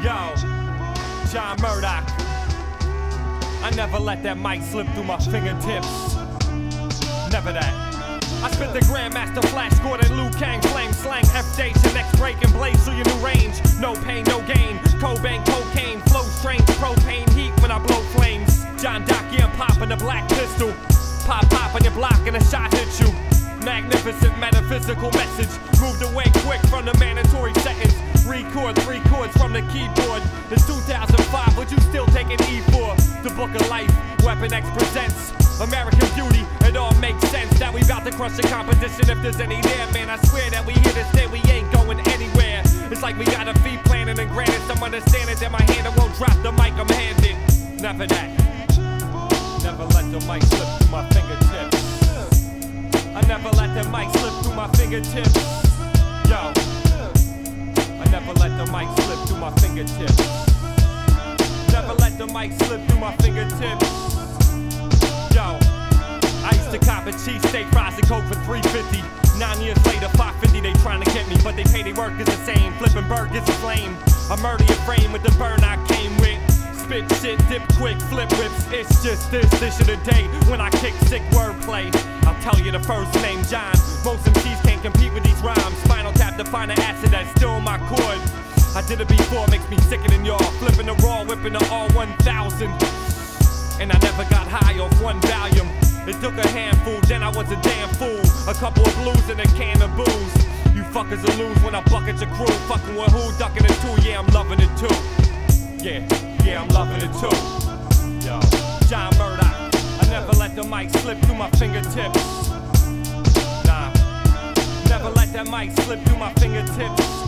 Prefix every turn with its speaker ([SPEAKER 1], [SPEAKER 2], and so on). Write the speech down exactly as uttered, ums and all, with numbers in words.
[SPEAKER 1] Yo, John Murdoch. I never let that mic slip through my fingertips. Never that. I spit the Grandmaster Flash Gordon, Liu Kang, flame slang, F-Station, X-Break and blaze through your new range. No pain, no gain. Cobain, cocaine, flow strange, propane, heat when I blow flames. John Doc, yeah, I'm popping the black pistol. Pop, pop on your block and a shot hit you. Magnificent metaphysical message. Moved away quick from the mandatory sentence. Record three chords from the keyboard. It's two thousand five, but you still taking E for the Book of Life. Weapon X presents American Beauty. It all makes sense that we bout to crush the competition if there's any there, man. I swear that we here to stay, we ain't going anywhere. It's like we got a fee planning and granted some understanding that my hand won't drop the mic, I'm handed. Never that. Never let the mic slip through my fingertips. I never let the mic slip through my fingertips. Yo, I never let the mic slip through my fingertips. Never let the mic slip through my fingertips. Yo, I used to cop a cheesesteak, fries and coke for three fifty. Nine years later, five fifty, they trying to get me, but they pay their work is the same. Flipping burgers a flame. I murder your frame with the burn I came with. Spit shit, dip quick, flip whips. It's just this dish of the day when I kick sick wordplay. I'll tell you the first name, John. Most M Cs can't compete with these rhymes. Spinal Tap to find an acid that's still in my cord. I did it before, makes me sicker than y'all. Flipping the raw, whipping the all one thousand. And I never got high off one volume. It took a handful, then I was a damn fool. A couple of blues and a can of booze. You fuckers will lose when I bucket your crew. Fucking with who, ducking it too, yeah, I'm loving it too. Yeah, yeah, I'm loving it too. Yo, John Murdoch. I never let the mic slip through my fingertips. Nah, never let that mic slip through my fingertips.